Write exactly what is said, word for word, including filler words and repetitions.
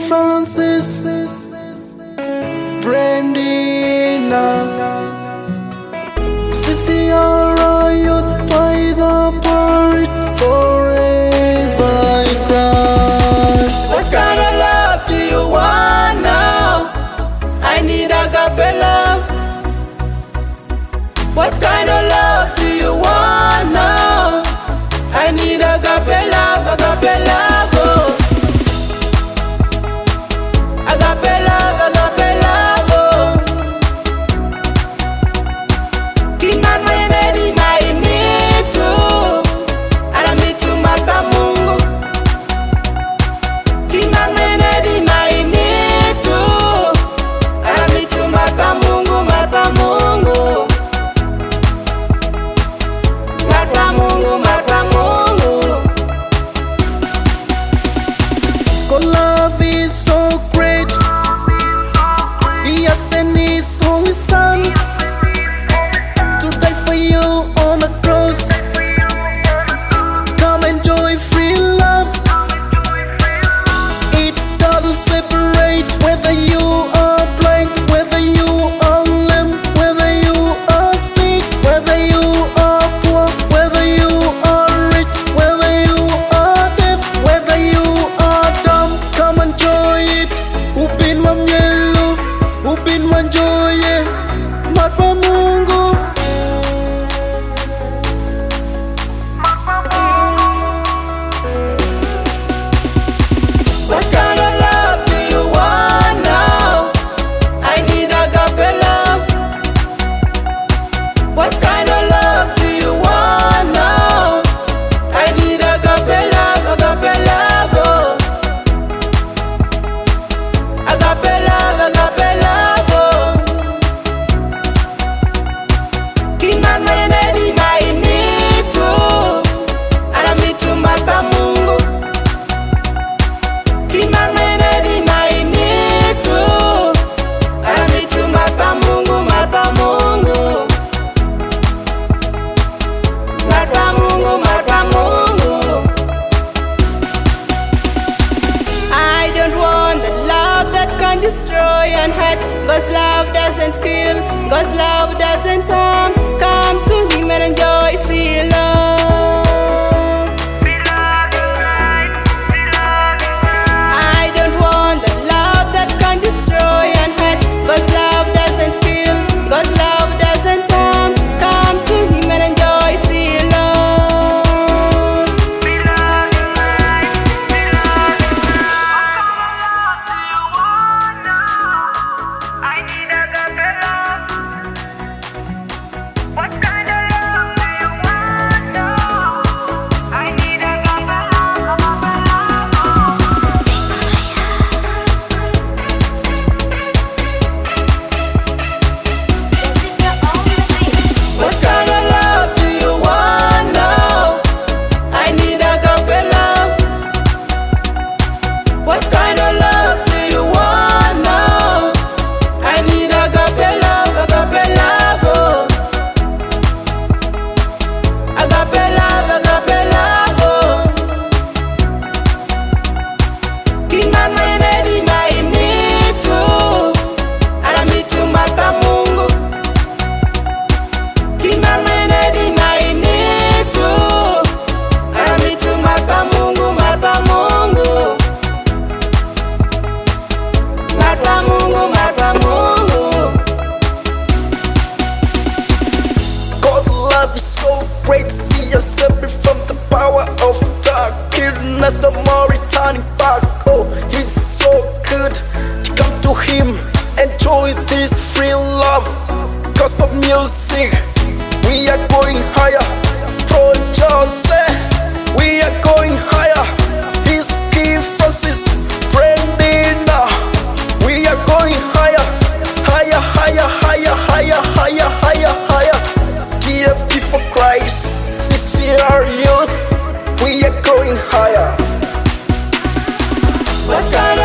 Francis, Brandina, Ciciara, youth by the parade, forever I cry. What kind of love do you want now? I need agape love. What kind of love do you want now? I need agape love, agape love, oh. Agape love, agape love, oh. Kina mayene mainitu, anamitu mapa Mungu. Kina mayene mainitu, anamitu mapa Mungu, mapa Mungu. Mapa Mungu, mapa Mungu. God love is so great. He has sent His only Son to die for you on the cross. Come enjoy free love. It doesn't separate whether you are blind, whether you are lame, whether you are sick, whether you are poor, whether you are rich, whether you are deaf, whether you are dumb. Come enjoy it. Upin mamyelo, upin manjoye, mapa Mungu. What kind of love do you want now? I need agape love. What kind of love do you want now? I need agape love, agape love, oh. Agape love, agape love, oh. Kina mayene mainitu, anamitu mapa Mungu. Kina mayene mainitu, anamitu mapa Mungu, mapa Mungu. Mapa Mungu, mapa Mungu. I don't want the love that can destroy and hurt. God's love doesn't kill, God's love doesn't harm. Come to Him and enjoy free love. I don't want the love that can destroy and hurt. God's love doesn't kill, God's love doesn't harm. Come to Him and enjoy free love. I need agape love. What kind of love do you want now? I need agape love, agape love. What kind of love do you want now? I need agape love. What kind of love do you want now? I need agape love, agape love, oh. Agape love, agape love, oh. Kina mayene mainitu, anamitu mapa Mungu. Kina mayene mainitu, anamitu mapa Mungu, mapa Mungu. Mapa Mungu, mapa Mungu. God love is so great. See yourself free from the power of darkness. No more returning back. Oh, He's so good. Come to Him, enjoy this free love. Gospel music, we are going higher. Pro Jose, we are going higher. His key Francis, Brandina, we are going higher, higher, higher, higher, higher, higher, higher, higher. T F T for Christ, C C R youth, we are going higher. What kind of